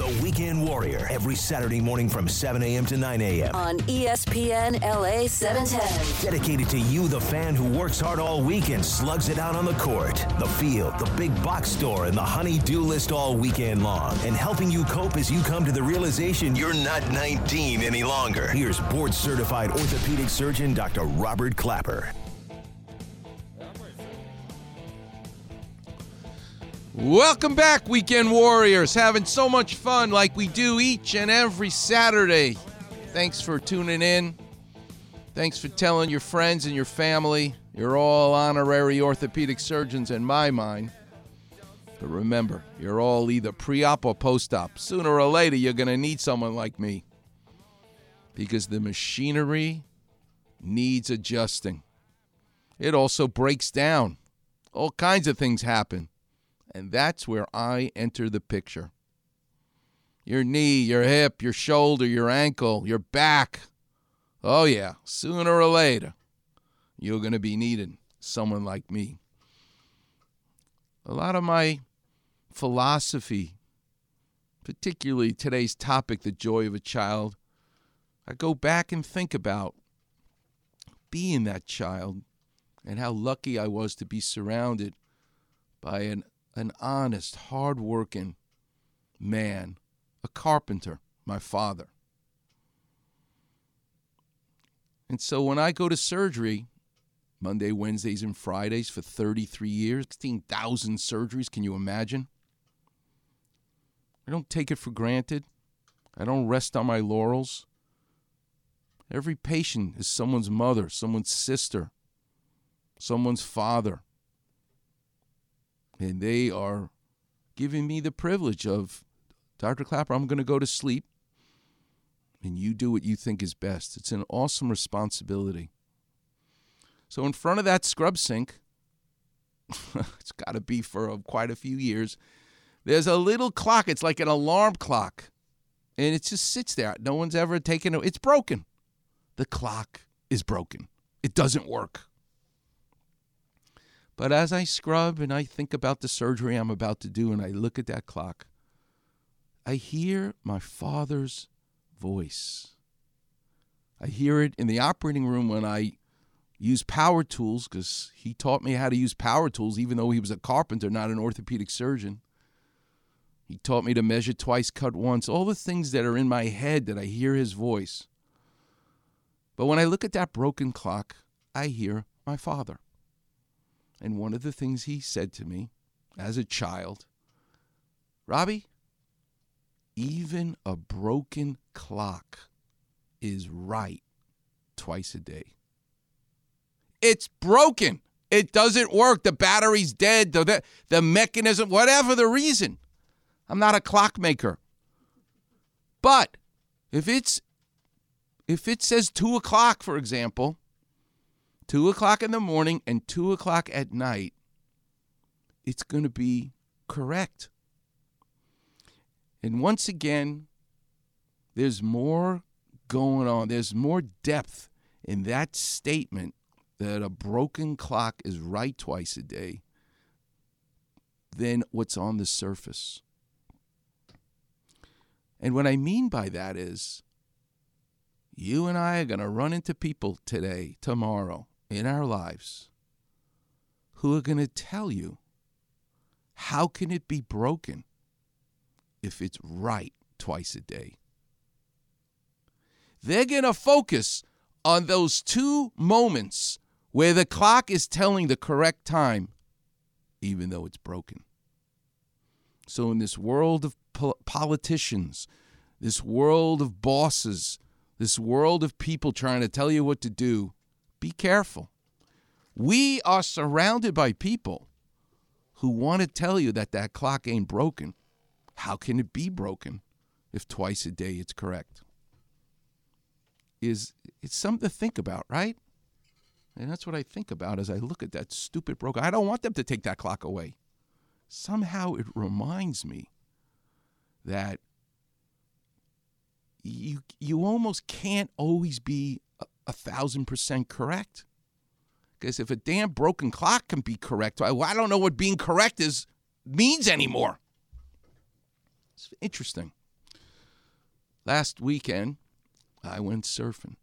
The Weekend Warrior, every Saturday morning from 7 a.m. to 9 a.m. on ESPN LA 710. Dedicated to you, the fan who works hard all week and slugs it out on the court, the field, the big box store, and the honey-do list all weekend long. And helping you cope as you come to the realization you're not 19 any longer. Here's board-certified orthopedic surgeon Dr. Robert Clapper. Welcome back, Weekend Warriors. Having so much fun like we do each and every Saturday. Thanks for tuning in. Thanks for telling your friends and your family. You're all honorary orthopedic surgeons in my mind. But remember, you're all either pre-op or post-op. Sooner or later, you're going to need someone like me. Because the machinery needs adjusting. It also breaks down. All kinds of things happen. And that's where I enter the picture. Your knee, your hip, your shoulder, your ankle, your back. Oh, yeah, sooner or later, you're going to be needing someone like me. A lot of my philosophy, particularly today's topic, the joy of a child, I go back and think about being that child and how lucky I was to be surrounded by an honest, hard-working man, a carpenter, my father. And so when I go to surgery, Monday, Wednesdays, and Fridays for 33 years, 16,000 surgeries, can you imagine? I don't take it for granted. I don't rest on my laurels. Every patient is someone's mother, someone's sister, someone's father. And they are giving me the privilege of, Dr. Clapper, I'm going to go to sleep, and you do what you think is best. It's an awesome responsibility. So in front of that scrub sink, it's got to be for quite a few years, there's a little clock. It's like an alarm clock, and it just sits there. No one's ever taken it. It's broken. The clock is broken. It doesn't work. But as I scrub and I think about the surgery I'm about to do and I look at that clock, I hear my father's voice. I hear it in the operating room when I use power tools, because he taught me how to use power tools even though he was a carpenter, not an orthopedic surgeon. He taught me to measure twice, cut once, all the things that are in my head that I hear his voice. But when I look at that broken clock, I hear my father. And one of the things he said to me as a child, Robbie, even a broken clock is right twice a day. It's broken. It doesn't work. The battery's dead. The mechanism, whatever the reason. I'm not a clockmaker. But if it says 2 o'clock, for example, 2 o'clock in the morning and 2 o'clock at night, it's going to be correct. And once again, there's more going on. There's more depth in that statement that a broken clock is right twice a day than what's on the surface. And what I mean by that is, you and I are going to run into people today, tomorrow, in our lives, who are going to tell you, how can it be broken if it's right twice a day? They're going to focus on those 2 moments where the clock is telling the correct time, even though it's broken. So in this world of politicians, this world of bosses, this world of people trying to tell you what to do, be careful. We are surrounded by people who want to tell you that clock ain't broken. How can it be broken if twice a day it's correct? It's something to think about, right? And that's what I think about as I look at that stupid broken. I don't want them to take that clock away. Somehow it reminds me that you almost can't always be 1,000% correct. Because if a damn broken clock can be correct, I don't know what being correct means anymore. It's interesting. Last weekend, I went surfing.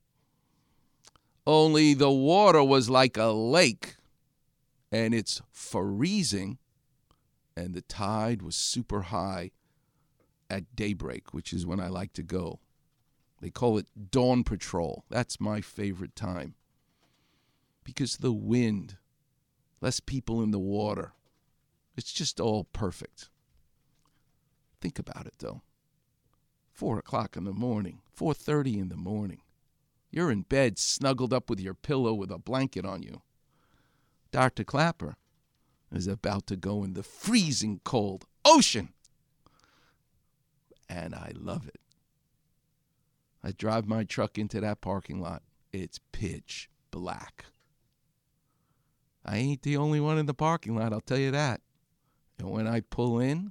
Only the water was like a lake, and it's freezing, and the tide was super high at daybreak, which is when I like to go. They call it dawn patrol. That's my favorite time. Because the wind, less people in the water. It's just all perfect. Think about it, though. 4 o'clock in the morning, 4:30 in the morning. You're in bed, snuggled up with your pillow with a blanket on you. Dr. Clapper is about to go in the freezing cold ocean. And I love it. I drive my truck into that parking lot. It's pitch black. I ain't the only one in the parking lot, I'll tell you that. And when I pull in,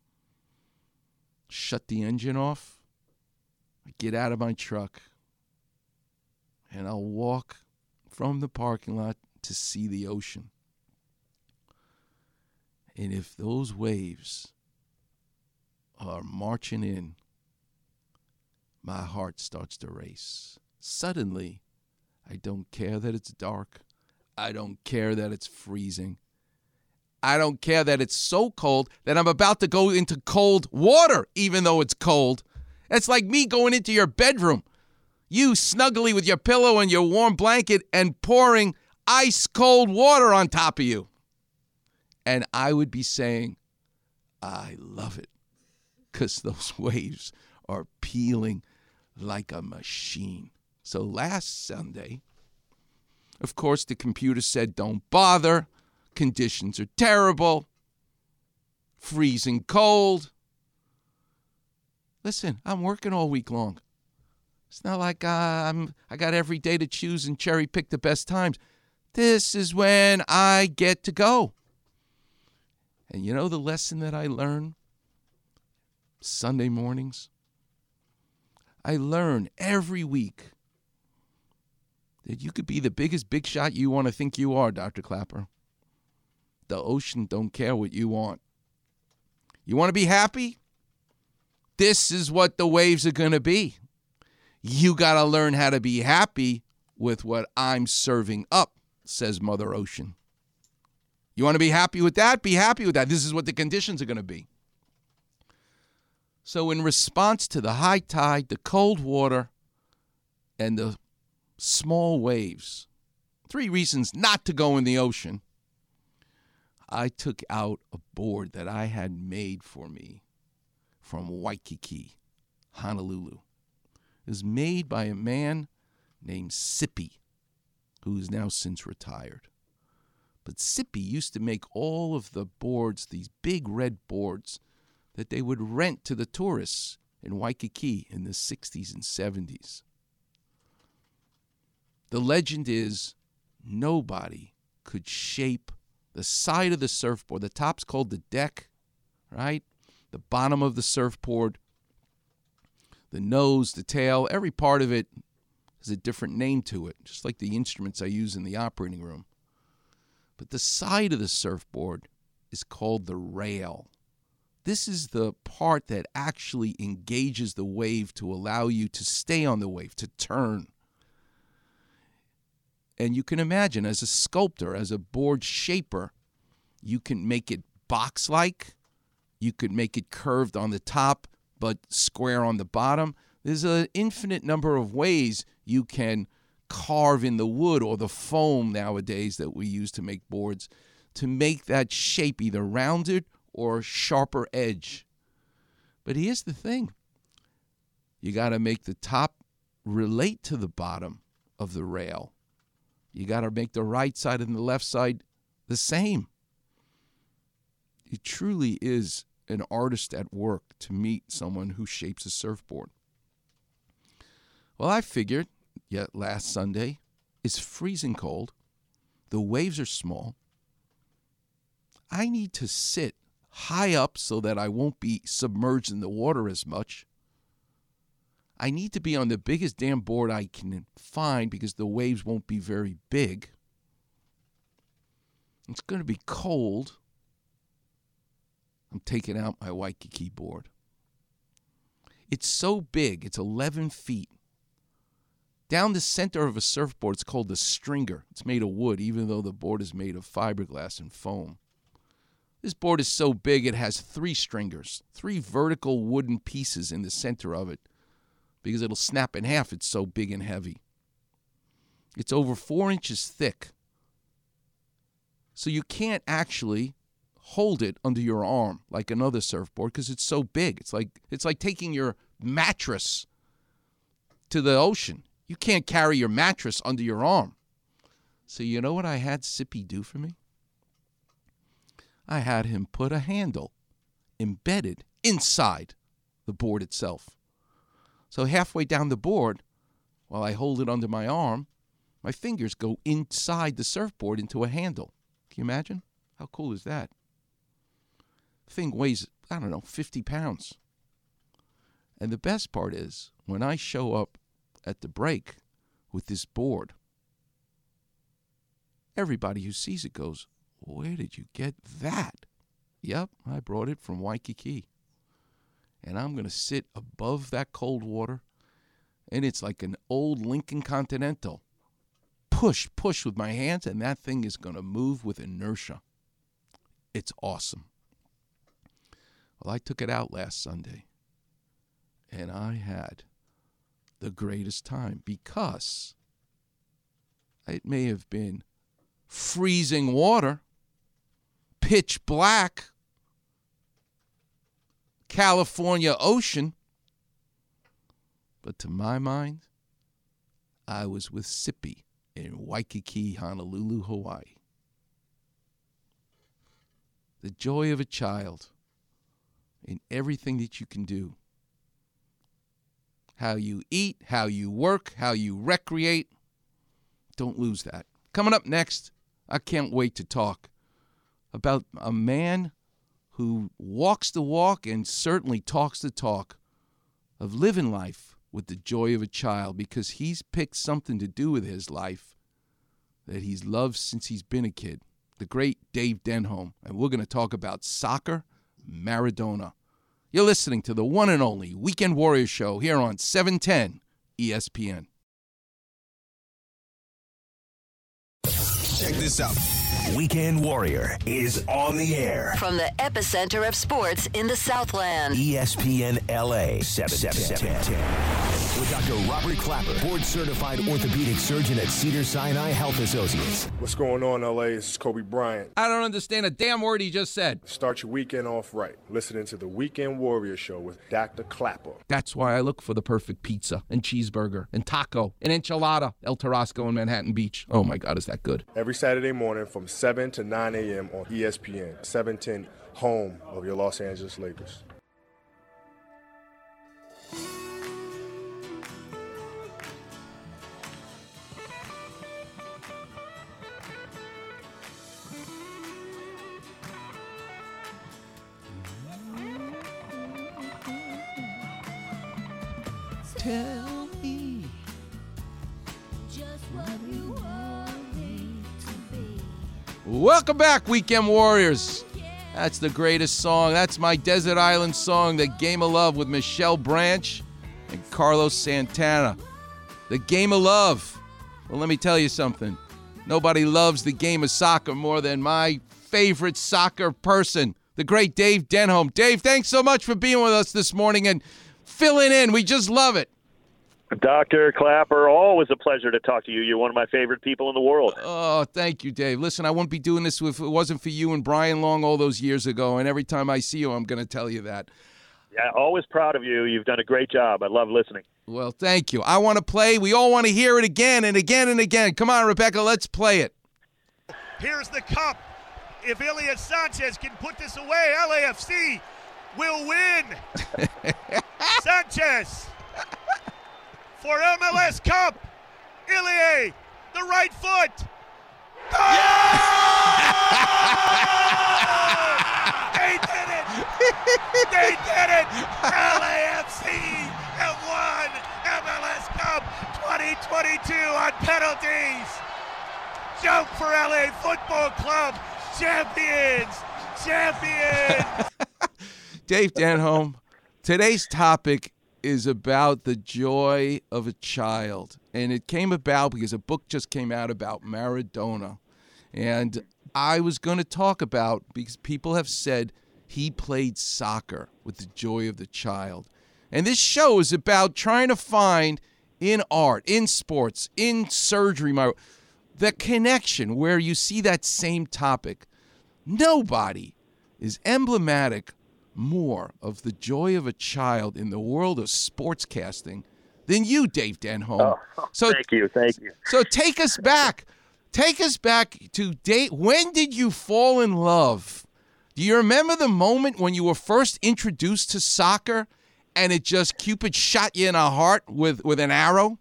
shut the engine off, I get out of my truck, and I'll walk from the parking lot to see the ocean. And if those waves are marching in, my heart starts to race. Suddenly, I don't care that it's dark. I don't care that it's freezing. I don't care that it's so cold that I'm about to go into cold water, even though it's cold. It's like me going into your bedroom, you snuggly with your pillow and your warm blanket and pouring ice cold water on top of you. And I would be saying, I love it, because those waves are peeling like a machine. So last Sunday, of course, the computer said, don't bother. Conditions are terrible. Freezing cold. Listen, I'm working all week long. It's not like I got every day to choose and cherry pick the best times. This is when I get to go. And you know the lesson that I learn Sunday mornings? I learn every week that you could be the biggest big shot you want to think you are, Dr. Clapper. The ocean don't care what you want. You want to be happy? This is what the waves are going to be. You got to learn how to be happy with what I'm serving up, says Mother Ocean. You want to be happy with that? Be happy with that. This is what the conditions are going to be. So in response to the high tide, the cold water, and the small waves, 3 reasons not to go in the ocean, I took out a board that I had made for me from Waikiki, Honolulu. It was made by a man named Sippy, who is now since retired. But Sippy used to make all of the boards, these big red boards, that they would rent to the tourists in Waikiki in the 60s and 70s. The legend is nobody could shape the side of the surfboard. The top's called the deck, right? The bottom of the surfboard, the nose, the tail, every part of it has a different name to it, just like the instruments I use in the operating room. But the side of the surfboard is called the rail. This is the part that actually engages the wave to allow you to stay on the wave, to turn. And you can imagine, as a sculptor, as a board shaper, you can make it box-like. You could make it curved on the top, but square on the bottom. There's an infinite number of ways you can carve in the wood or the foam nowadays that we use to make boards to make that shape either rounded or sharper edge. But here's the thing. You got to make the top relate to the bottom of the rail. You got to make the right side and the left side the same. It truly is an artist at work to meet someone who shapes a surfboard. Well, I figured, last Sunday, it's freezing cold. The waves are small. I need to sit high up so that I won't be submerged in the water as much. I need to be on the biggest damn board I can find because the waves won't be very big. It's going to be cold. I'm taking out my Waikiki board. It's so big. It's 11 feet. Down the center of a surfboard, it's called the stringer. It's made of wood, even though the board is made of fiberglass and foam. This board is so big, it has 3 stringers, 3 vertical wooden pieces in the center of it, because it'll snap in half. It's so big and heavy. It's over 4 inches thick. So you can't actually hold it under your arm like another surfboard because it's so big. It's like taking your mattress to the ocean. You can't carry your mattress under your arm. So you know what I had Sippy do for me? I had him put a handle embedded inside the board itself. So halfway down the board, while I hold it under my arm, my fingers go inside the surfboard into a handle. Can you imagine? How cool is that? The thing weighs, 50 pounds. And the best part is, when I show up at the break with this board, everybody who sees it goes, "Where did you get that?" Yep, I brought it from Waikiki. And I'm going to sit above that cold water, and it's like an old Lincoln Continental. Push with my hands, and that thing is going to move with inertia. It's awesome. Well, I took it out last Sunday, and I had the greatest time because it may have been freezing water, pitch black, California ocean, but to my mind, I was with Sippy in Waikiki, Honolulu, Hawaii. The joy of a child in everything that you can do. How you eat, how you work, how you recreate. Don't lose that. Coming up next, I can't wait to talk about a man who walks the walk and certainly talks the talk of living life with the joy of a child, because he's picked something to do with his life that he's loved since he's been a kid. The great Dave Denholm. And we're going to talk about soccer, Maradona. You're listening to the one and only Weekend Warriors show here on 710 ESPN. Check this out. Weekend Warrior is on the air. From the epicenter of sports in the Southland. ESPN LA 710. With Dr. Robert Clapper, board-certified orthopedic surgeon at Cedars-Sinai Health Associates. What's going on, LA? This is Kobe Bryant. I don't understand a damn word he just said. Start your weekend off right. Listening to the Weekend Warrior show with Dr. Clapper. That's why I look for the perfect pizza and cheeseburger and taco and enchilada. El Tarasco in Manhattan Beach. Oh, my God, is that good. Every Saturday morning from 7 to 9 a.m. on ESPN, 710, home of your Los Angeles Lakers. Tell me just what you want me to be. Welcome back, Weekend Warriors. That's the greatest song. That's my Desert Island song, The Game of Love, with Michelle Branch and Carlos Santana. The Game of Love. Well, let me tell you something. Nobody loves the game of soccer more than my favorite soccer person, the great Dave Denholm. Dave, thanks so much for being with us this morning and filling in. We just love it. Dr. Clapper, always a pleasure to talk to you. You're one of my favorite people in the world. Oh, thank you, Dave. Listen, I wouldn't be doing this if it wasn't for you and Brian Long all those years ago, and every time I see you, I'm going to tell you that. Yeah, always proud of you. You've done a great job. I love listening. Well, thank you. I want to play. We all want to hear it again and again and again. Come on, Rebecca, let's play it. Here's the cup. If Elias Sanchez can put this away, LAFC will win. Sanchez for MLS Cup. Ilie, the right foot. Goal! They did it. They did it. LAFC have won MLS Cup 2022 on penalties. Joke for LA Football Club. Champions. Champions. Dave Denholm, today's topic is about the joy of a child. And it came about because a book just came out about Maradona. And I was going to talk about, because people have said he played soccer with the joy of the child. And this show is about trying to find in art, in sports, in surgery, the connection where you see that same topic. Nobody is emblematic more of the joy of a child in the world of sportscasting than you, Dave Denholm. Thank you. So take us back. Take us back to date. When did you fall in love? Do you remember the moment when you were first introduced to soccer and it just, Cupid shot you in the heart with an arrow?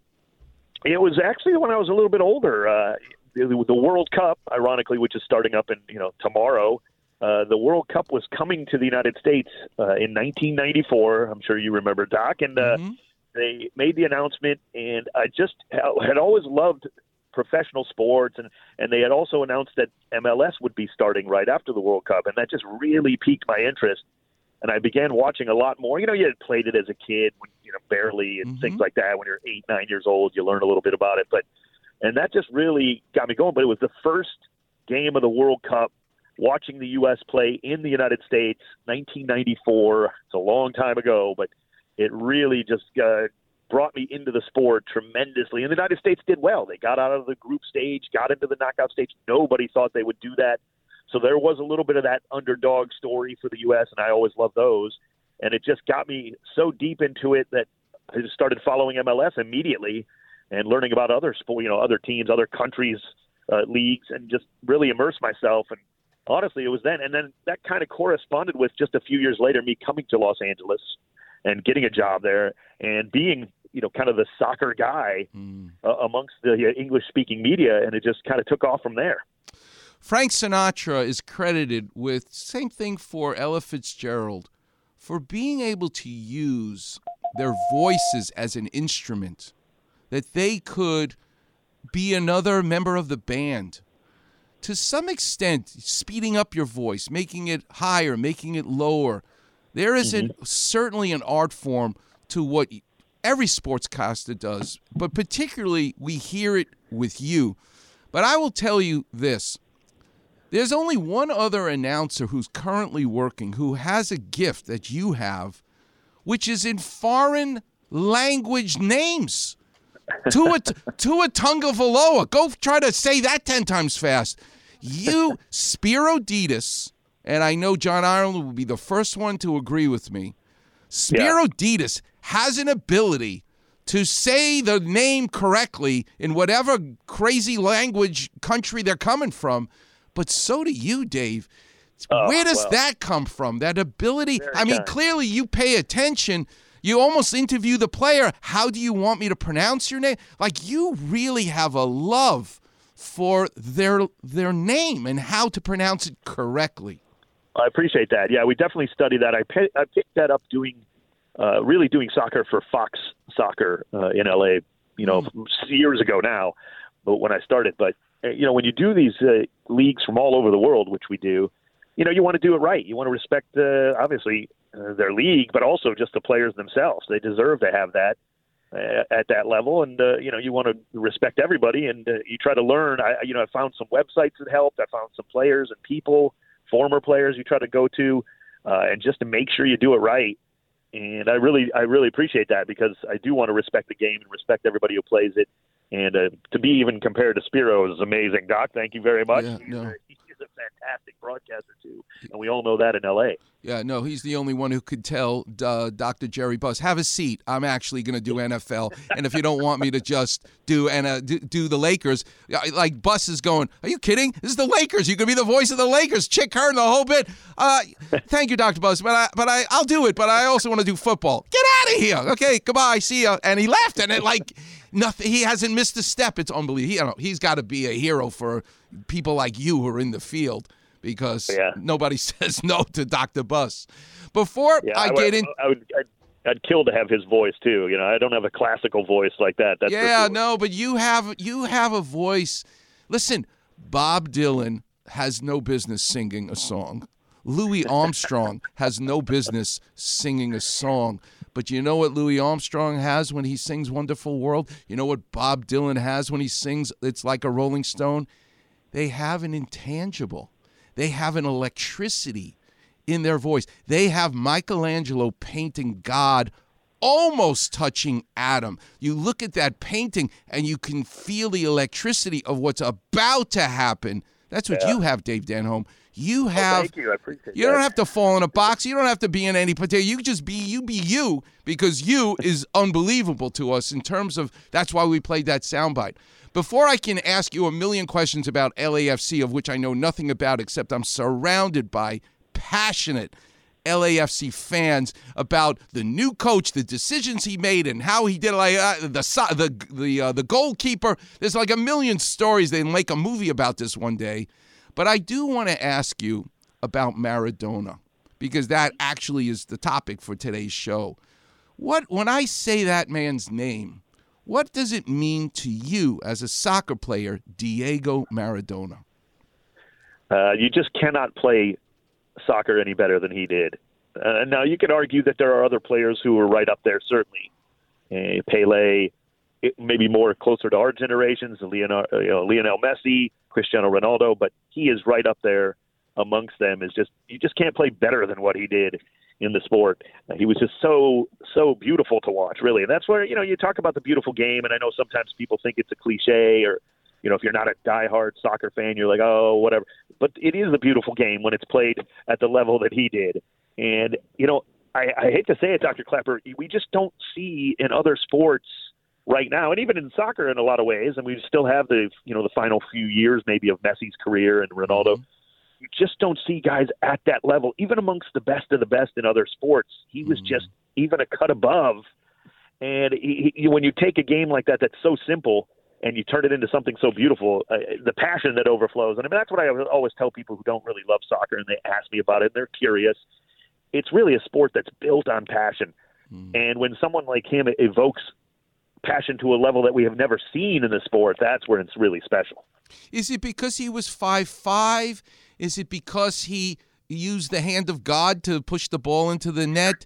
It was actually when I was a little bit older. The World Cup, ironically, which is starting up in tomorrow. The World Cup was coming to the United States in 1994. I'm sure you remember, Doc. And they made the announcement, and I just had always loved professional sports, and they had also announced that MLS would be starting right after the World Cup, and that just really piqued my interest. And I began watching a lot more. You had played it as a kid, barely, and things like that. When you're 8, 9 years old, you learn a little bit about it. And that just really got me going. But it was the first game of the World Cup, watching the U.S. play in the United States, 1994. It's a long time ago, but it really just brought me into the sport tremendously. And the United States did well. They got out of the group stage, got into the knockout stage. Nobody thought they would do that. So there was a little bit of that underdog story for the U.S., and I always love those. And it just got me so deep into it that I just started following MLS immediately and learning about other sport, other teams, other countries' leagues, and just really immersed myself. And honestly, it was then. And then that kind of corresponded with just a few years later me coming to Los Angeles and getting a job there and being, kind of the soccer guy amongst the English-speaking media, and it just kind of took off from there. Frank Sinatra is credited with, same thing for Ella Fitzgerald, for being able to use their voices as an instrument, that they could be another member of the band. To some extent, speeding up your voice, making it higher, making it lower. There is certainly an art form to what every sportscaster does, but particularly we hear it with you. But I will tell you this. There's only one other announcer who's currently working who has a gift that you have, which is in foreign language names. Tua Tagovailoa. Go try to say that 10 times fast. You, Spiro Dedes, and I know John Ireland will be the first one to agree with me. Spiro Dedes has an ability to say the name correctly in whatever crazy language country they're coming from. But so do you, Dave. Where does that come from? That ability? I mean, clearly you pay attention. You almost interview the player. How do you want me to pronounce your name? Like, you really have a love for their name and how to pronounce it correctly. I appreciate that. Yeah, we definitely study that. I picked that up doing soccer for Fox Soccer in LA, years ago now, but when I started. But when you do these leagues from all over the world, which we do, you want to do it right. You want to respect, obviously, their league, but also just the players themselves. They deserve to have that at that level, and you want to respect everybody, and you try to learn. I found some websites that helped. I found some players and people, former players you try to go to, and just to make sure you do it right. And I really appreciate that, because I do want to respect the game and respect everybody who plays it. And to be even compared to Spiro is amazing. Doc, thank you very much. Yeah, He's a fantastic broadcaster, too. And we all know that in L.A. Yeah, no, he's the only one who could tell Dr. Jerry Buss, have a seat. I'm actually going to do NFL. And if you don't want me to just do the Lakers, like Buss is going, are you kidding? This is the Lakers. You could be the voice of the Lakers. Chick Hearn, the whole bit. Thank you, Dr. Buss, but I'll do it. But I also want to do football. Get out of here. Okay, goodbye. See ya. And he left. And nothing. He hasn't missed a step. It's unbelievable. He's got to be a hero for people like you who are in the field, because nobody says no to Dr. Buss. Before I get in, I'd kill to have his voice too. I don't have a classical voice like that. That's no, but you have a voice. Listen, Bob Dylan has no business singing a song. Louis Armstrong has no business singing a song. But you know what Louis Armstrong has when he sings Wonderful World? You know what Bob Dylan has when he sings It's Like a Rolling Stone? They have an intangible. They have an electricity in their voice. They have Michelangelo painting God almost touching Adam. You look at that painting and you can feel the electricity of what's about to happen. That's what you have, Dave Denholm. You have. Thank you. I appreciate You don't have to fall in a box. You don't have to be in any particular. You just be you, because you is unbelievable to us in terms of. That's why we played that soundbite. Before I can ask you a million questions about LAFC, of which I know nothing about, except I'm surrounded by passionate LAFC fans about the new coach, the decisions he made, and how he did the goalkeeper. There's like a million stories. They'll make a movie about this one day. But I do want to ask you about Maradona, because that actually is the topic for today's show. When I say that man's name, what does it mean to you as a soccer player, Diego Maradona? You just cannot play soccer any better than he did. Now, you could argue that there are other players who are right up there, certainly. Pele, maybe more closer to our generations, Lionel Messi, Cristiano Ronaldo, but he is right up there amongst them. You just can't play better than what he did in the sport. He was just so beautiful to watch, really. And that's where, you talk about the beautiful game, and I know sometimes people think it's a cliche, or, if you're not a diehard soccer fan, you're like, oh, whatever. But it is a beautiful game when it's played at the level that he did. And, I hate to say it, Dr. Klepper, we just don't see in other sports right now, and even in soccer in a lot of ways, and we still have the final few years maybe of Messi's career and Ronaldo. Mm-hmm. You just don't see guys at that level, even amongst the best of the best in other sports. He was just even a cut above. And when you take a game like that that's so simple and you turn it into something so beautiful, the passion that overflows. And I mean, that's what I always tell people who don't really love soccer and they ask me about it and they're curious. It's really a sport that's built on passion. And when someone like him evokes passion to a level that we have never seen in the sport, that's where it's really special. Is it because he was 5'5"? Is it because he used the hand of God to push the ball into the net?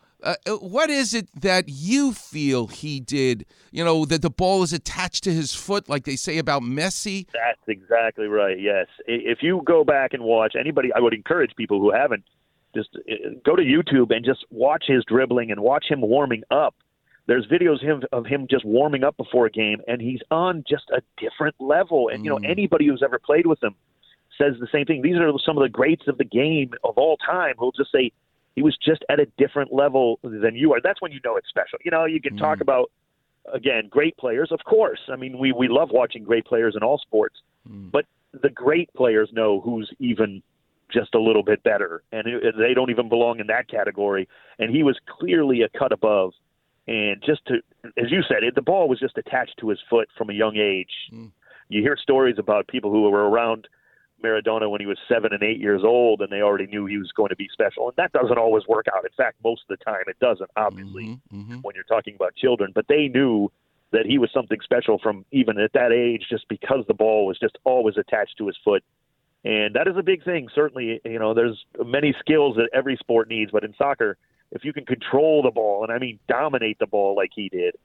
What is it that you feel he did, that the ball is attached to his foot like they say about Messi? That's exactly right, yes. If you go back and watch anybody, I would encourage people who haven't, just go to YouTube and just watch his dribbling and watch him warming up. There's videos of him just warming up before a game, and he's on just a different level. And, anybody who's ever played with him says the same thing. These are some of the greats of the game of all time who'll just say he was just at a different level than you are. That's when you know it's special. You can talk about, again, great players, of course. I mean, we love watching great players in all sports. But the great players know who's even just a little bit better, and they don't even belong in that category. And he was clearly a cut above. And just to, as you said, the ball was just attached to his foot from a young age. You hear stories about people who were around Maradona when he was 7 and 8 years old, and they already knew he was going to be special. And that doesn't always work out. In fact, most of the time it doesn't, obviously, when you're talking about children. But they knew that he was something special from even at that age, just because the ball was just always attached to his foot. And that is a big thing. Certainly, there's many skills that every sport needs, but in soccer, if you can control the ball, and I mean dominate the ball like he did,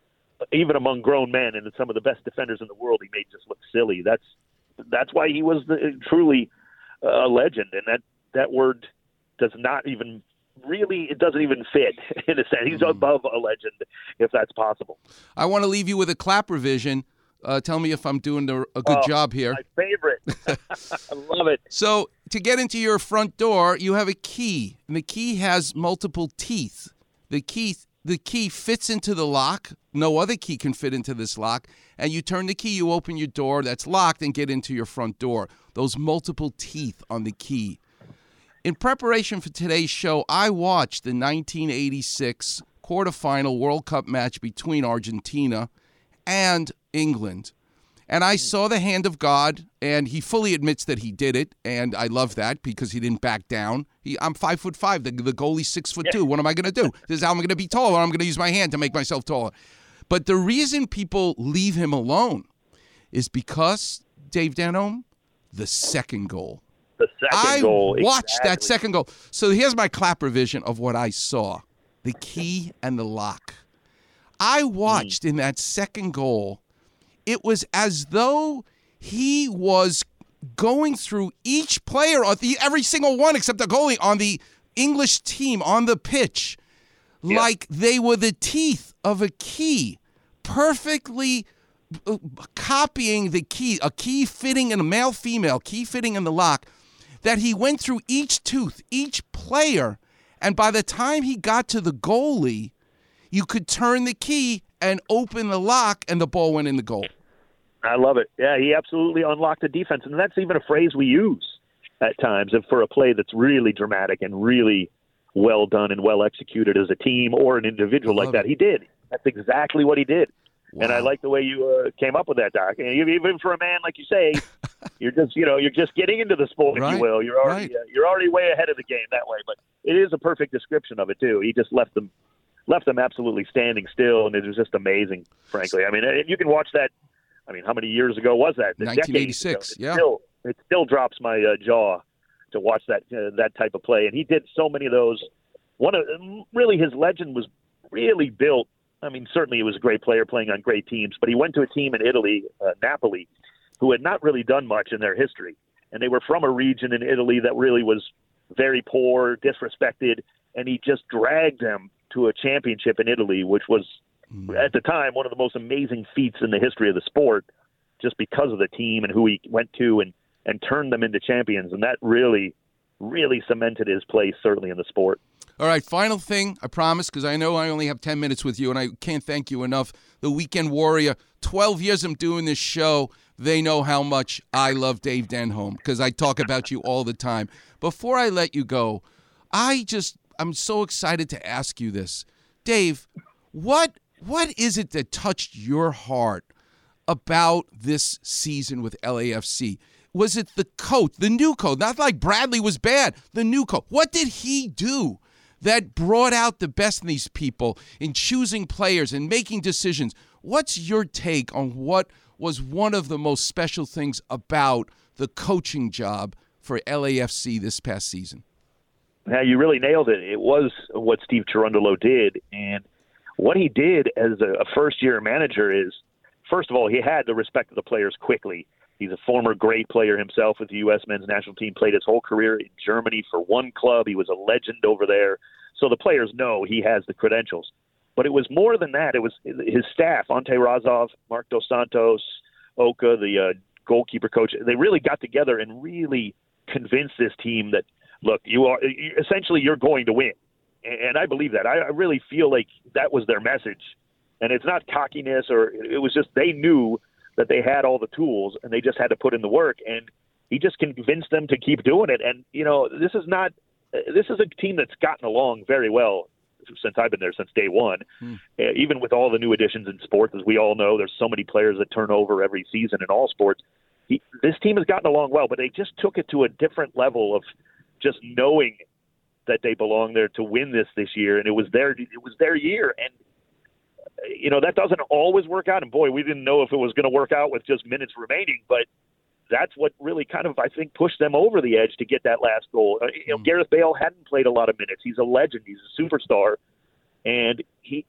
even among grown men and some of the best defenders in the world, he made just look silly. That's why he was truly a legend, and that word does not even really, it doesn't even fit in a sense. He's above a legend, if that's possible. I want to leave you with a clap revision. Tell me if I'm doing a good job here. My favorite. I love it. So to get into your front door, you have a key, and the key has multiple teeth. The key fits into the lock. No other key can fit into this lock. And you turn the key, you open your door that's locked, and get into your front door. Those multiple teeth on the key. In preparation for today's show, I watched the 1986 quarterfinal World Cup match between Argentina and England. And I saw the hand of God, and he fully admits that he did it, and I love that because he didn't back down. I'm 5'5". The goalie's 6'2". What am I going to do? This is how I'm going to be taller. I'm going to use my hand to make myself taller. But the reason people leave him alone is because, Dave Denholm, the second goal. The second goal. I watched that second goal. So here's my clapper vision of what I saw. The key and the lock. I watched in that second goal, it was as though he was going through each player, every single one except the goalie on the English team on the pitch, like they were the teeth of a key, perfectly copying the key, a key fitting in a male-female, key fitting in the lock, that he went through each tooth, each player, and by the time he got to the goalie, you could turn the key and open the lock, and the ball went in the goal. I love it. Yeah, he absolutely unlocked the defense, and that's even a phrase we use at times for a play that's really dramatic and really well done and well executed as a team or an individual like that. He did. That's exactly what he did. Wow. And I like the way you came up with that, Doc. And even for a man, like you say, you're just getting into the sport, if you will. You're already way ahead of the game that way. But it is a perfect description of it too. He just left them absolutely standing still, and it was just amazing. Frankly, I mean, you can watch that. I mean, how many years ago was that? 1986. Yeah. It still drops my jaw to watch that type of play. And he did so many of those. Really, his legend was really built. I mean, certainly he was a great player playing on great teams, but he went to a team in Italy, Napoli, who had not really done much in their history. And they were from a region in Italy that really was very poor, disrespected, and he just dragged them to a championship in Italy, which was, at the time, one of the most amazing feats in the history of the sport, just because of the team and who he went to and turned them into champions. And that really, really cemented his place, certainly, in the sport. All right, final thing, I promise, because I know I only have 10 minutes with you, and I can't thank you enough. The Weekend Warrior, 12 years I'm doing this show. They know how much I love Dave Denholm, because I talk about you all the time. Before I let you go, I'm so excited to ask you this. Dave, what is it that touched your heart about this season with LAFC? Was it the coach, the new coach? Not like Bradley was bad, the new coach. What did he do that brought out the best in these people in choosing players and making decisions? What's your take on what was one of the most special things about the coaching job for LAFC this past season? Yeah, you really nailed it. It was what Steve Cherundolo did. And what he did as a first-year manager is, first of all, he had the respect of the players quickly. He's a former great player himself with the U.S. men's national team, played his whole career in Germany for one club. He was a legend over there. So the players know he has the credentials. But it was more than that. It was his staff, Ante Razov, Mark Dos Santos, Oka, the goalkeeper coach. They really got together and really convinced this team that, look, you're going to win. And I believe that. I really feel like that was their message. And it's not cockiness, or it was just they knew that they had all the tools and they just had to put in the work. And he just convinced them to keep doing it. And, this is a team that's gotten along very well since I've been there since day one. Even with all the new additions in sports, as we all know, there's so many players that turn over every season in all sports. This team has gotten along well, but they just took it to a different level of just knowing that they belong there to win this year. And it was their year. And, that doesn't always work out. And boy, we didn't know if it was going to work out with just minutes remaining, but that's what really kind of, I think, pushed them over the edge to get that last goal. Gareth Bale hadn't played a lot of minutes. He's a legend. He's a superstar. And he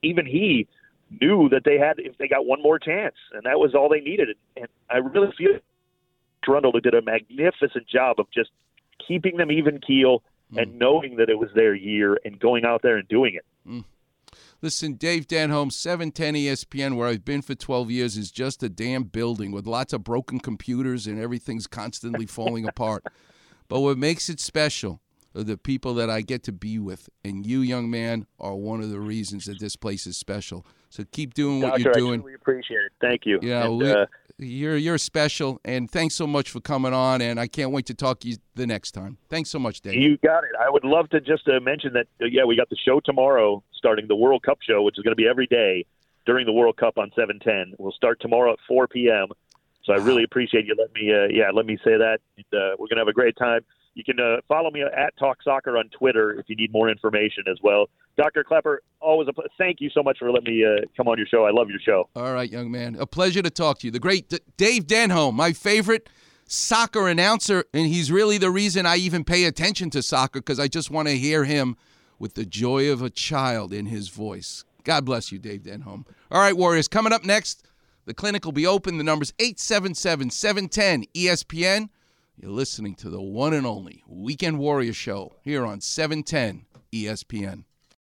knew that if they got one more chance, and that was all they needed. And I really feel Toronto did a magnificent job of just keeping them even keel and knowing that it was their year and going out there and doing it. Listen, Dave Denholm, 710 ESPN, where I've been for 12 years, is just a damn building with lots of broken computers and everything's constantly falling apart. But what makes it special are the people that I get to be with. And you, young man, are one of the reasons that this place is special. So keep doing what you're doing. I really appreciate it. Thank you. Yeah, you're special, and thanks so much for coming on, and I can't wait to talk to you the next time. Thanks so much, Dave. You got it. I would love to just mention that, we got the show tomorrow, starting the World Cup show, which is going to be every day during the World Cup on 710. We'll start tomorrow at 4 p.m., so I really appreciate you let me say that. And, we're going to have a great time. You can follow me at Talk Soccer on Twitter if you need more information as well. Dr. Klepper, always thank you so much for letting me come on your show. I love your show. All right, young man. A pleasure to talk to you. The great Dave Denholm, my favorite soccer announcer, and he's really the reason I even pay attention to soccer, because I just want to hear him with the joy of a child in his voice. God bless you, Dave Denholm. All right, Warriors, coming up next, the clinic will be open. The number's 877-710-ESPN. You're listening to the one and only Weekend Warrior Show here on 710 ESPN.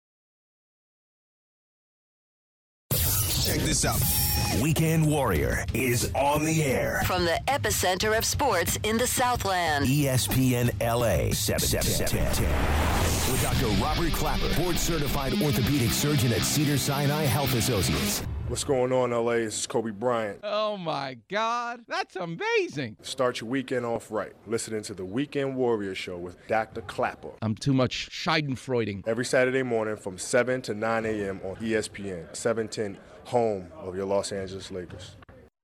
Check this out. Weekend Warrior is on the air. From the epicenter of sports in the Southland. ESPN LA 710. With Dr. Robert Clapper, board-certified orthopedic surgeon at Cedars-Sinai Health Associates. What's going on, LA? This is Kobe Bryant. Oh, my God. That's amazing. Start your weekend off right. Listening to the Weekend Warrior Show with Dr. Clapper. I'm too much Schadenfreuding. Every Saturday morning from 7 to 9 a.m. on ESPN, 710, home of your Los Angeles Lakers.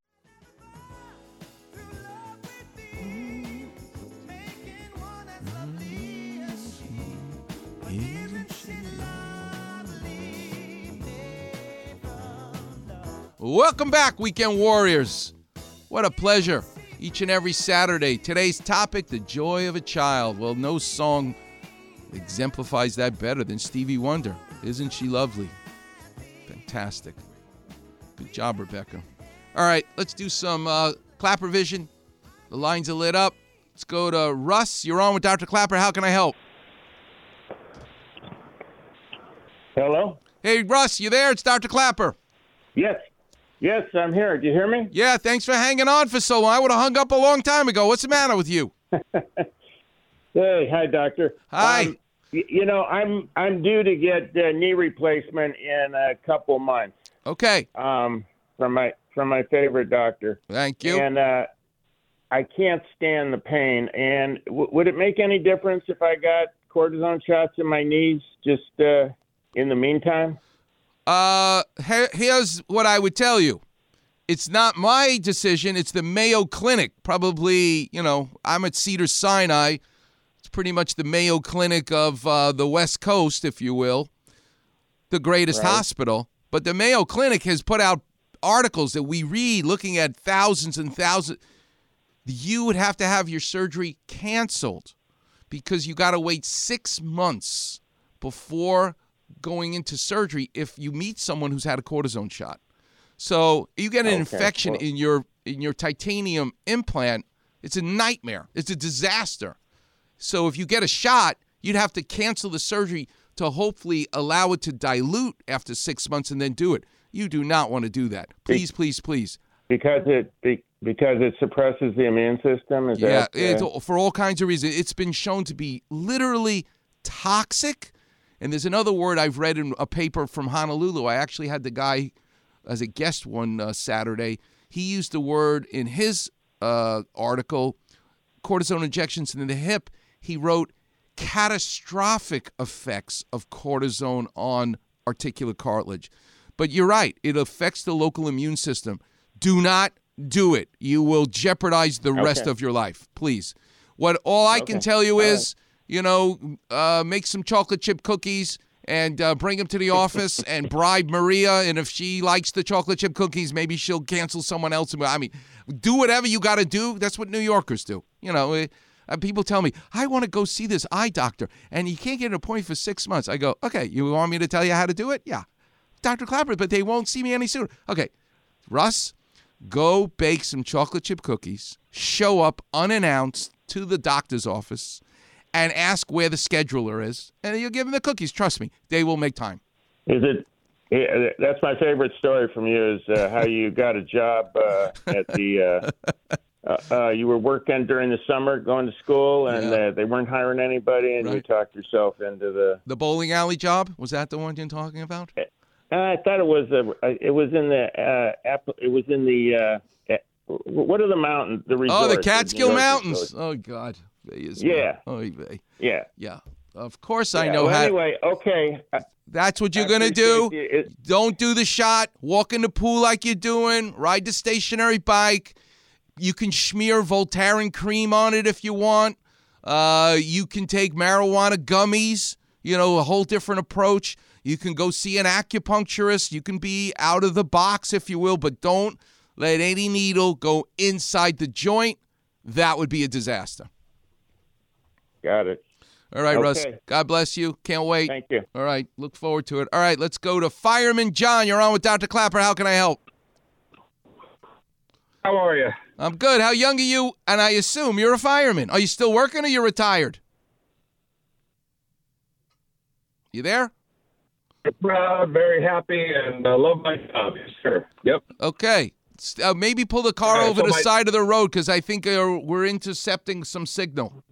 Welcome back, Weekend Warriors. What a pleasure. Each and every Saturday. Today's topic, the joy of a child. Well, no song exemplifies that better than Stevie Wonder. Isn't she lovely? Fantastic. Good job, Rebecca. All right, let's do some Clapper Vision. The lines are lit up. Let's go to Russ. You're on with Dr. Clapper. How can I help? Hello? Hey, Russ, you there? It's Dr. Clapper. Yes, I'm here. Do you hear me? Yeah, thanks for hanging on for so long. I would have hung up a long time ago. What's the matter with you? Hey, hi, doctor. Hi. I'm due to get knee replacement in a couple months. Okay. From my favorite doctor. Thank you. And I can't stand the pain. And would it make any difference if I got cortisone shots in my knees just in the meantime? Here's what I would tell you. It's not my decision. It's the Mayo Clinic. Probably, I'm at Cedars-Sinai. It's pretty much the Mayo Clinic of the West Coast, if you will, the greatest hospital. But the Mayo Clinic has put out articles that we read looking at thousands and thousands. You would have to have your surgery canceled because you got to wait 6 months before going into surgery if you meet someone who's had a cortisone shot. So you get an infection in your titanium implant. It's a nightmare. It's a disaster. So if you get a shot, you'd have to cancel the surgery to hopefully allow it to dilute after 6 months and then do it. You do not want to do that. Please, please, please. Because it suppresses the immune system? It's for all kinds of reasons. It's been shown to be literally toxic. And there's another word I've read in a paper from Honolulu. I actually had the guy as a guest one Saturday. He used the word in his article, cortisone injections in the hip. He wrote catastrophic effects of cortisone on articular cartilage. But you're right. It affects the local immune system. Do not do it. You will jeopardize the rest of your life. Please. All I can tell you is, make some chocolate chip cookies and bring them to the office and bribe Maria. And if she likes the chocolate chip cookies, maybe she'll cancel someone else. I mean, do whatever you got to do. That's what New Yorkers do. People tell me, I want to go see this eye doctor, and you can't get an appointment for 6 months. I go, okay, you want me to tell you how to do it? Yeah. Dr. Clapper, but they won't see me any sooner. Okay, Russ, go bake some chocolate chip cookies, show up unannounced to the doctor's office, and ask where the scheduler is, and you'll give them the cookies. Trust me, they will make time. That's my favorite story from you is how you got a job at the you were working during the summer, going to school, and they weren't hiring anybody, and you talked yourself into the bowling alley job. Was that the one you're talking about? I thought it was what are the mountains? The resorts, the Catskill Mountains. Oh God. Yeah. Yeah. Of course I know how. Anyway, okay. That's what you're going to do. Don't do the shot. Walk in the pool like you're doing. Ride the stationary bike. You can smear Voltaren cream on it if you want. You can take marijuana gummies, a whole different approach. You can go see an acupuncturist. You can be out of the box, if you will, but don't let any needle go inside the joint. that would be a disaster. Got it. All right, Okay. Russ. God bless you. Can't wait. Thank you. All right, look forward to it. All right, let's go to Fireman John. You're on with Dr. Clapper. How can I help? How are you? I'm good. How young are you? And I assume you're a fireman. Are you still working or you're retired? You there? Proud, very happy, and love my job. Yes, sir. Yep. Okay. Maybe pull the car All right, over so the my- side of the road because I think we're intercepting some signal.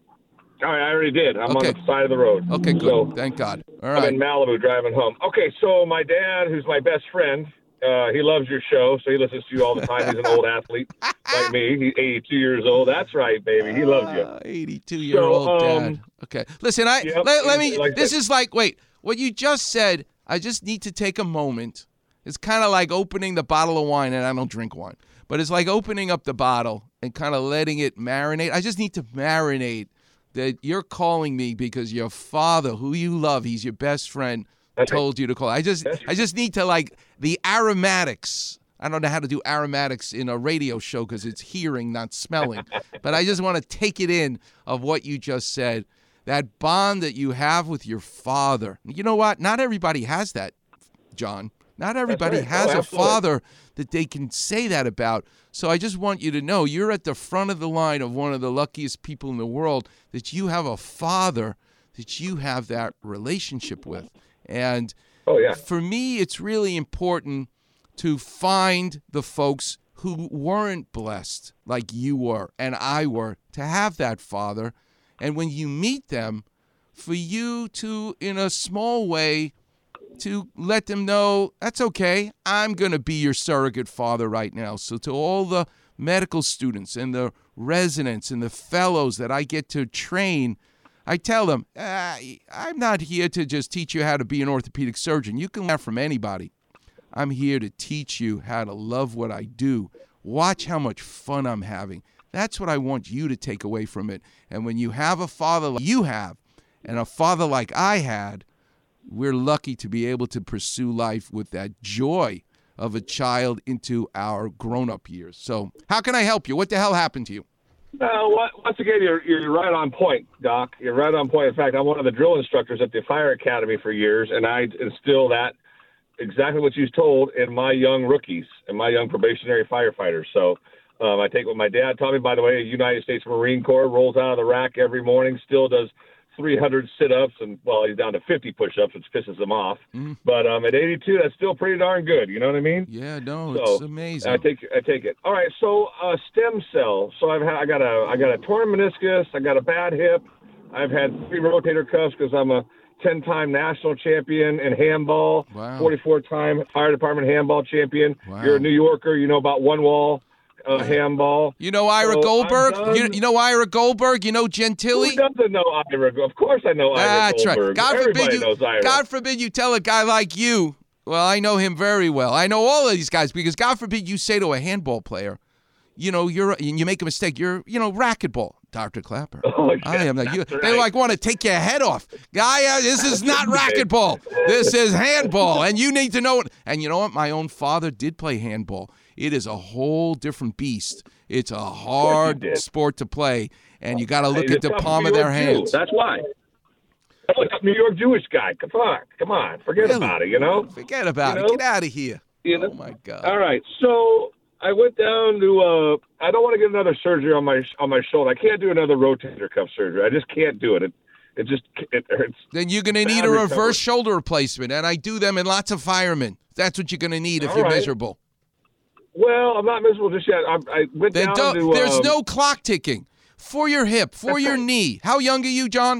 All right, I already did. I'm Okay. on the side of the road. Okay, good. So, Thank God. All I'm right. in Malibu driving home. Okay, so my dad, who's my best friend, he loves your show, so he listens to you all the time. He's an old athlete like me. He's 82 years old. That's right, baby. He loves you. 82-year-old dad. Okay. Listen, Yep, let me, like this that. is like, wait, what you just said, I just need to take a moment. It's kind of like opening the bottle of wine, and I don't drink wine, but it's like opening up the bottle and kind of letting it marinate. I just need to marinate that you're calling me because your father, who you love, he's your best friend, told you to call. I just need to, like, the aromatics. I don't know how to do aromatics in a radio show because it's hearing, not smelling. But I just want to take it in of what you just said. That bond that you have with your father. You know what? Not everybody has that, John. Not everybody right. has Oh, a absolutely. father that they can say that about. So I just want you to know you're at the front of the line of one of the luckiest people in the world that you have a father that you have that relationship with. And Oh, yeah. for me, it's really important to find the folks who weren't blessed like you were and I were to have that father. And when you meet them, for you to, in a small way, to let them know, that's okay, I'm going to be your surrogate father right now. So to all the medical students and the residents and the fellows that I get to train, I tell them, I'm not here to just teach you how to be an orthopedic surgeon. You can learn from anybody. I'm here to teach you how to love what I do. Watch how much fun I'm having. That's what I want you to take away from it. And when you have a father like you have and a father like I had, we're lucky to be able to pursue life with that joy of a child into our grown-up years. So how can I help you? What the hell happened to you? Once again, you're right on point, Doc. You're right on point. In fact, I'm one of the drill instructors at the Fire Academy for years, and I instill that exactly what you told in my young rookies and my young probationary firefighters. So I take what my dad taught me, by the way, a United States Marine Corps, rolls out of the rack every morning, still does 300 sit-ups, and, well, he's down to 50 push-ups, which pisses him off. But at 82, that's still pretty darn good. You know what I mean? Yeah, no, So, it's amazing. I take it. All right, so stem cell. So I got a torn meniscus. I got a bad hip. I've had 3 rotator cuffs because I'm a 10-time national champion in handball. Wow. 44-time fire department handball champion. Wow. You're a New Yorker. You know about one wall handball. You know Ira So Goldberg? I'm done. You know Ira Goldberg? You know Gentili? Who doesn't know Ira? Of course I know Ira That's Goldberg. right. Everybody knows Ira. God forbid you tell a guy like you. Well, I know him very well. I know all of these guys because God forbid you say to a handball player, you make a mistake. You're, racquetball, Dr. Clapper. Oh, yeah, I am. that's They right. want to take your head off. Guy, this is not racquetball. This is handball, and you need to know it. And you know what? My own father did play handball. It is a whole different beast. It's a hard sport to play, and you got to look He's at a the tough palm New of their York Jew. hands. That's why. I'm a New York Jewish guy. Come on. Forget Really? about it, you know? Forget about You it. know? Get out of here. You know? Oh, my God. All right, so I went down to I don't want to get another surgery on my shoulder. I can't do another rotator cuff surgery. I just can't do it. It hurts. Then you're going to need Bad a recovery. reverse shoulder replacement, and I do them in lots of firemen. That's what you're going to need if All you're right. miserable. Well, I'm not miserable just yet. I went Then down to there's no clock ticking for your hip, for your knee. How young are you, John?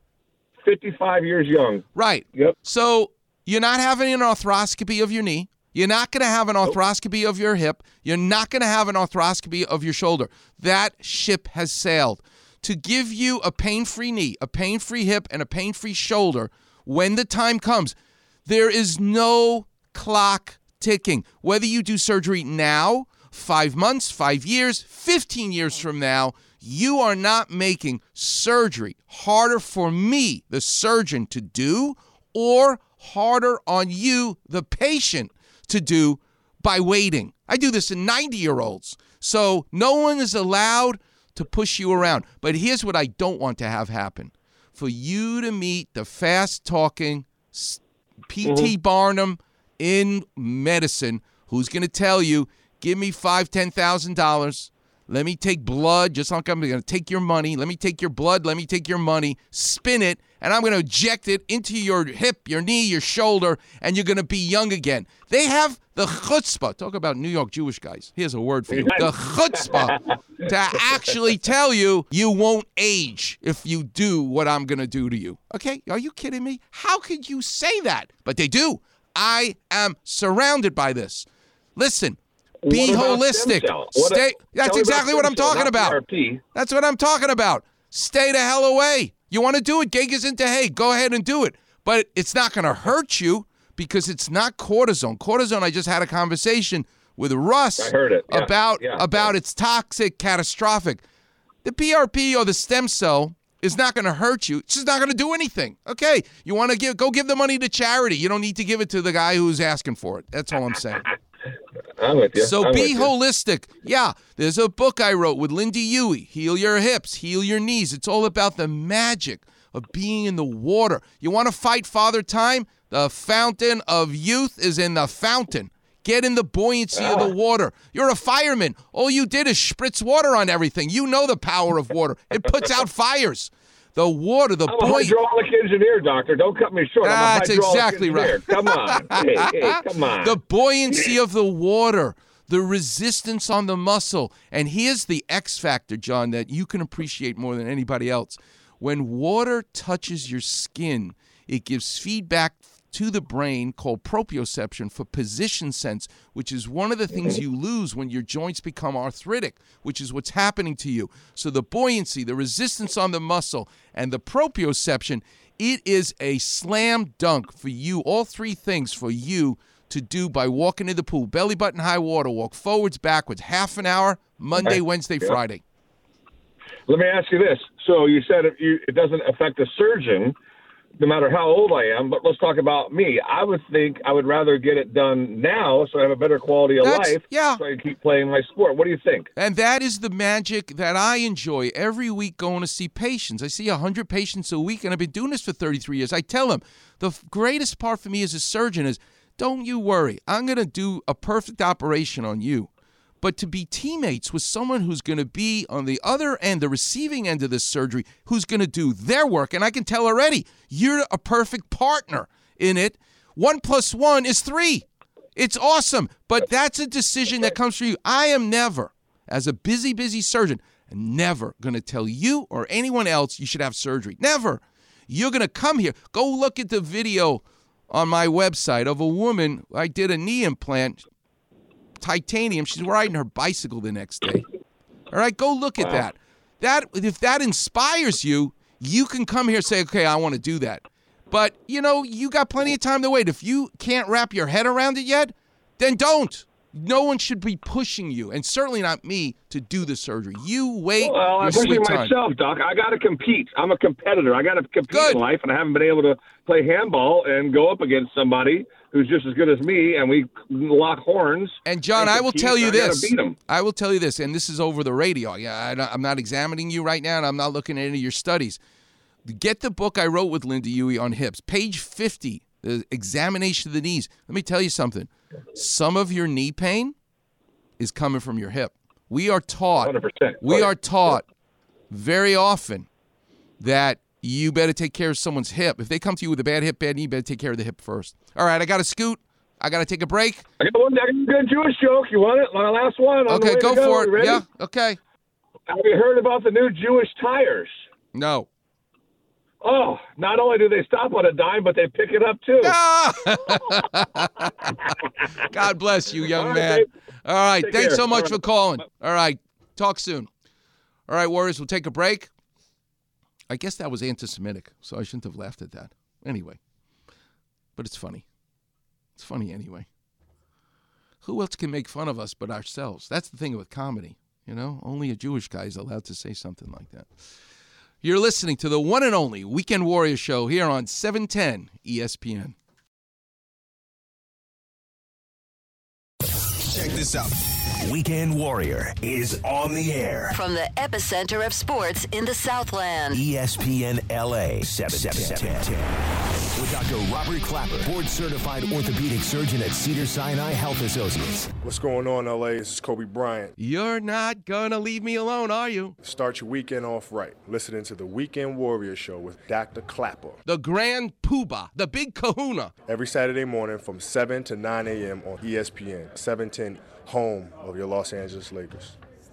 55 years young. Right. Yep. So you're not having an arthroscopy of your knee. You're not going to have an arthroscopy of your hip. You're not going to have an arthroscopy of your shoulder. That ship has sailed. To give you a pain-free knee, a pain-free hip, and a pain-free shoulder when the time comes, there is no clock ticking. Whether you do surgery now, 5 months, 5 years, 15 years from now, you are not making surgery harder for me, the surgeon, to do, or harder on you, the patient, to do by waiting. I do this in 90-year-olds. So no one is allowed to push you around. But here's what I don't want to have happen. For you to meet the fast-talking P.T. Barnum in medicine who's going to tell you, give me $5,000, $10,000. Let me take blood, just like I'm going to take your money. Let me take your blood. Let me take your money, spin it, and I'm going to inject it into your hip, your knee, your shoulder, and you're going to be young again. They have the chutzpah. Talk about New York Jewish guys. Here's a word for you. The chutzpah to actually tell you you won't age if you do what I'm going to do to you. Okay? Are you kidding me? How could you say that? But they do. I am surrounded by this. Listen. Be holistic. That's exactly what I'm talking about. That's what I'm talking about. Stay the hell away. You want to do it? Gig is into hay. Go ahead and do it. But it's not going to hurt you because it's not cortisone. Cortisone, I just had a conversation with Russ about it's toxic, catastrophic. The PRP or the stem cell is not going to hurt you. It's just not going to do anything. Okay, you want to go give the money to charity. You don't need to give it to the guy who's asking for it. That's all I'm saying. I'm with you. So be holistic. Yeah, there's a book I wrote with Lindy Huey, Heal Your Hips, Heal Your Knees. It's all about the magic of being in the water. You want to fight Father Time? The fountain of youth is in the fountain. Get in the buoyancy of the water. You're a fireman. All you did is spritz water on everything. You know the power of water. It puts out fires. The water, the I'm a hydraulic engineer, doctor. Don't cut me short. That's exactly engineer. Right. Come on. Hey, come on. The buoyancy of the water, the resistance on the muscle. And here's the X factor, John, that you can appreciate more than anybody else. When water touches your skin, it gives feedback to the brain called proprioception for position sense, which is one of the things you lose when your joints become arthritic, which is what's happening to you. So the buoyancy, the resistance on the muscle, and the proprioception, it is a slam dunk for you, all three things for you to do by walking in the pool. Belly button high water, walk forwards, backwards, half an hour, Monday, Wednesday, Friday. Let me ask you this. So you said it doesn't affect a surgeon, no matter how old I am, but let's talk about me. I would think I would rather get it done now so I have a better quality of life so I can keep playing my sport. What do you think? And that is the magic that I enjoy every week going to see patients. I see 100 patients a week, and I've been doing this for 33 years. I tell them the greatest part for me as a surgeon is, don't you worry. I'm going to do a perfect operation on you. But to be teammates with someone who's going to be on the other end, the receiving end of this surgery, who's going to do their work, and I can tell already, you're a perfect partner in it. 1 + 1 is 3. It's awesome, but that's a decision that comes from you. I am never, as a busy surgeon, never going to tell you or anyone else you should have surgery. Never. You're going to come here. Go look at the video on my website of a woman. I did a knee implant. Titanium. She's riding her bicycle the next day. All right, go look at that. If that inspires you, you can come here and say, okay, I want to do that. But, you got plenty of time to wait. If you can't wrap your head around it yet, then don't. No one should be pushing you, and certainly not me, to do the surgery. You wait. Well, I'm pushing myself, Doc. I got to compete. I'm a competitor. I got to compete in life, and I haven't been able to play handball and go up against somebody who's just as good as me, and we lock horns. And John, I will tell you this. I will tell you this, and this is over the radio. I'm not examining you right now, and I'm not looking at any of your studies. Get the book I wrote with Lindy Huey on hips, page 50, the examination of the knees. Let me tell you something. Some of your knee pain is coming from your hip. We are taught 100%. We are taught very often that you better take care of someone's hip. If they come to you with a bad hip, bad knee, you better take care of the hip first. All right, I got to scoot. I got to take a break. I got one good Jewish joke. You want it? My last one. Okay, go for it. Yeah, okay. Have you heard about the new Jewish tires? No. Oh, not only do they stop on a dime, but they pick it up too. God bless you, young man. All right, thanks so much for calling. All right, talk soon. All right, Warriors, we'll take a break. I guess that was anti-Semitic, so I shouldn't have laughed at that. Anyway, but it's funny. It's funny anyway. Who else can make fun of us but ourselves? That's the thing with comedy, Only a Jewish guy is allowed to say something like that. You're listening to the one and only Weekend Warrior Show here on 710 ESPN. Check this out. Weekend Warrior is on the air. From the epicenter of sports in the Southland. ESPN LA 710. With Dr. Robert Clapper, board-certified orthopedic surgeon at Cedars-Sinai Health Associates. What's going on, LA? This is Kobe Bryant. You're not going to leave me alone, are you? Start your weekend off right. Listening to the Weekend Warrior Show with Dr. Clapper. The Grand Poobah, the Big Kahuna. Every Saturday morning from 7 to 9 a.m. on ESPN 710, home of your Los Angeles Lakers.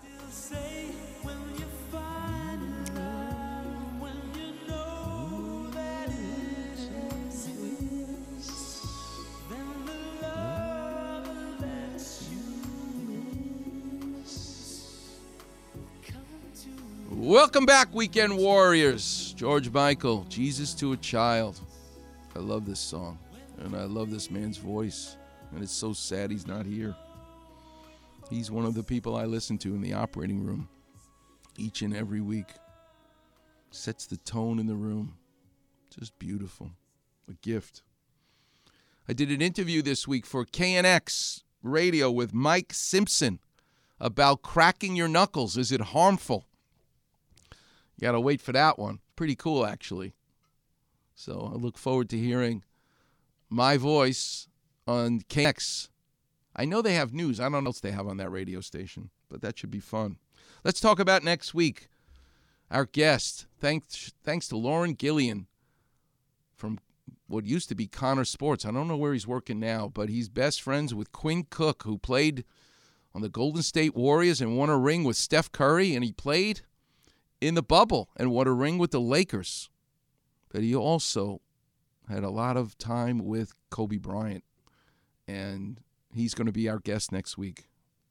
Welcome back, Weekend Warriors. George Michael, Jesus to a Child. I love this song, and I love this man's voice, and it's so sad he's not here. He's one of the people I listen to in the operating room each and every week. Sets the tone in the room. Just beautiful. A gift. I did an interview this week for KNX Radio with Mike Simpson about cracking your knuckles. Is it harmful? You got to wait for that one. Pretty cool, actually. So I look forward to hearing my voice on KNX. I know they have news. I don't know what else they have on that radio station, but that should be fun. Let's talk about next week. Our guest, thanks to Lauren Gillian from what used to be Connor Sports. I don't know where he's working now, but he's best friends with Quinn Cook, who played on the Golden State Warriors and won a ring with Steph Curry, and he played in the bubble and won a ring with the Lakers. But he also had a lot of time with Kobe Bryant, and he's going to be our guest next week.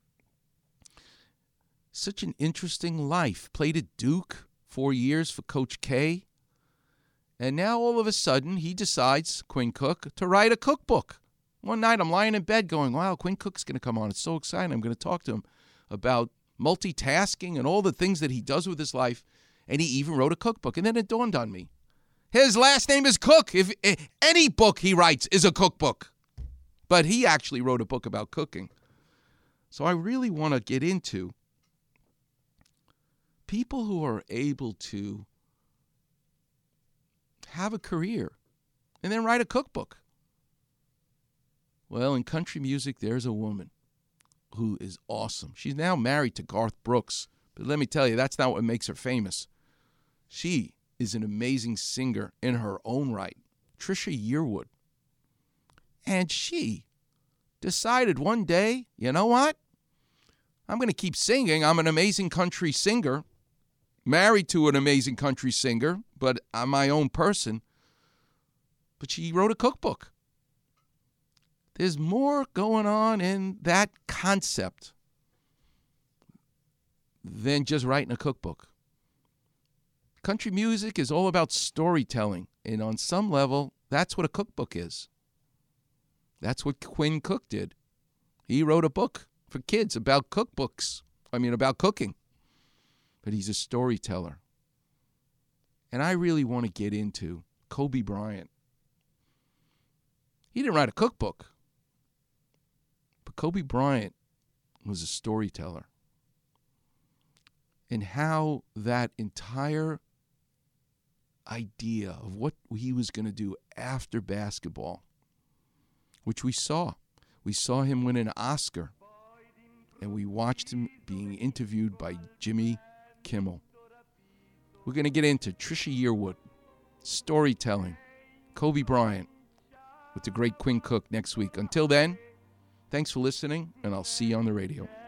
Such an interesting life. Played at Duke 4 years for Coach K, and now all of a sudden he decides, Quinn Cook, to write a cookbook. One night I'm lying in bed going, wow, Quinn Cook's going to come on. It's so exciting. I'm going to talk to him about multitasking and all the things that he does with his life, and he even wrote a cookbook. And then it dawned on me, his last name is Cook. If any book he writes is a cookbook, but he actually wrote a book about cooking. So I really want to get into people who are able to have a career and then write a cookbook. Well, in country music, there's a woman who is awesome. She's now married to Garth Brooks, but let me tell you, that's not what makes her famous. She is an amazing singer in her own right, Trisha Yearwood. And she decided one day, you know what? I'm going to keep singing. I'm an amazing country singer, married to an amazing country singer, but I'm my own person. But she wrote a cookbook. There's more going on in that concept than just writing a cookbook. Country music is all about storytelling, and on some level, that's what a cookbook is. That's what Quinn Cook did. He wrote a book for kids about about cooking. But he's a storyteller. And I really want to get into Kobe Bryant. He didn't write a cookbook. But Kobe Bryant was a storyteller. And how that entire idea of what he was going to do after basketball, which we saw. We saw him win an Oscar, and we watched him being interviewed by Jimmy Kimmel. We're going to get into Trisha Yearwood, storytelling, Kobe Bryant, with the great Quinn Cook next week. Until then, thanks for listening, and I'll see you on the radio.